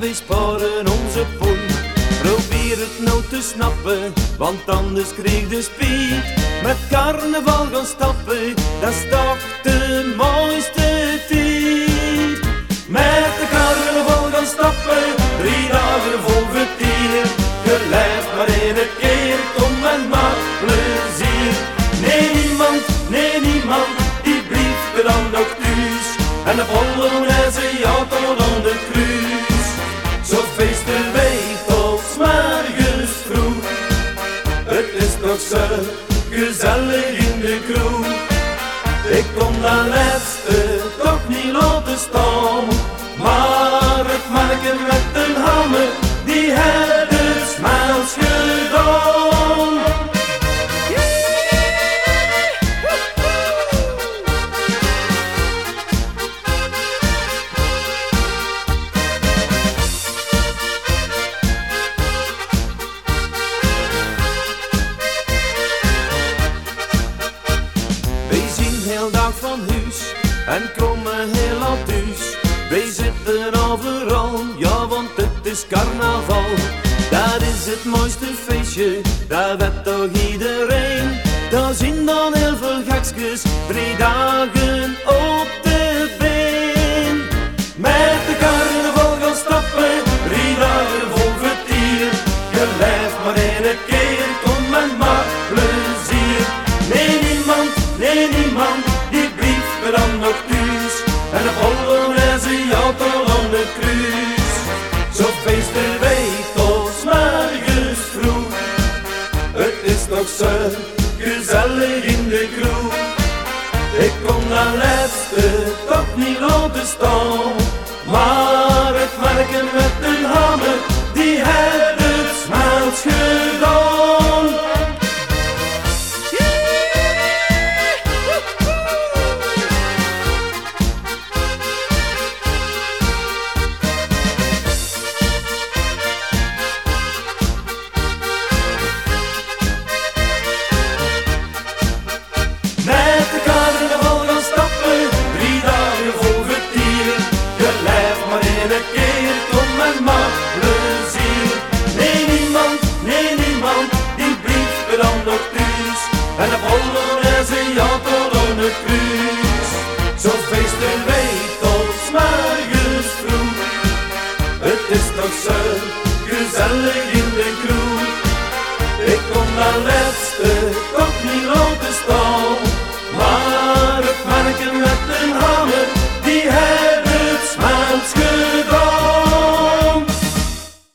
wij sparen onze poen. Probeer het nou te snappen, want anders kreeg de spiet. Met carnaval gaan stappen, dat is toch de mooiste tijd. Met de carnaval gaan stappen, 3 dagen vol vertier. Je leeft maar één keer, kom en maak plezier. Nee niemand, die blijft er dan nog thuis. En de Polonaise ja tot aan de kruis. Zo feesten wij tot 's morgens vroeg. Het is toch zo gezellig in de kroeg. Ik kon dat laatste toch niet laten staan. Maar het marken met een hamer, die had het smaals gedaan. Wij zien heel dag van huis en komen heel laat thuis. Wij zitten overal, ja want het is carnaval. Dat is het mooiste feestje, dat weet toch iedereen. Daar zien dan heel veel gekskes, 3 dagen op de been. Met de carnaval gaan stappen, 3 dagen vol vertier. Je leeft maar één keer, kom en maak plezier. Nee niemand, die blijft me dan nog thuis. En de Polonaise ja tot aan de kruis. Zo feesten wij tot 's morgens vroeg. Het is toch zo gezellig in de kroeg. Ik kon dat laatste toch niet laten staan. Maar het marken met een hamer, die had het smaals gedaan. Met de carnaval gaan stappen, 3 dagen vol vertier. Je leeft maar één keer, kom en maak plezier. Nee niemand, die blijft er dan nog thuis. En de Polonaise ja tot aan de kruis. Zo feesten wij tot 's morgens vroeg. Het is toch zo gezellig in de kroeg.